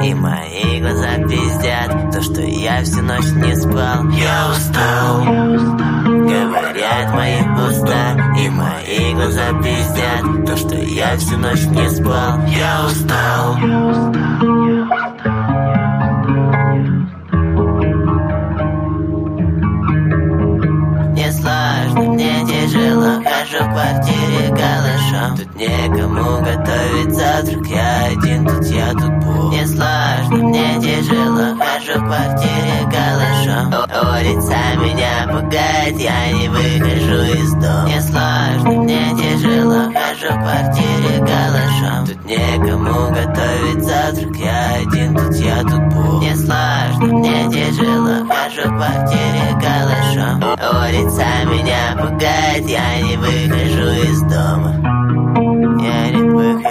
и мои глаза пиздят то, что я всю ночь не спал. Я устал, говорят мои уста, и мои глаза пиздят то, что я всю ночь не спал. Я устал. Мне сложно, мне тяжело, хожу в квартире голышом. Тут некому готовить завтрак, я один, тут я, тут Бог. Мне сложно, мне тяжело, хожу в квартире голышом. Улица меня пугает, я не выхожу из дома. Мне сложно, мне тяжело, хожу в квартире голышом. Тут некому готовить завтрак, я один, тут я, тут Бог. Мне сложно, мне тяжело, хожу в квартире голышом. Улица меня пугает, я не выхожу из дома. Я не выхожу.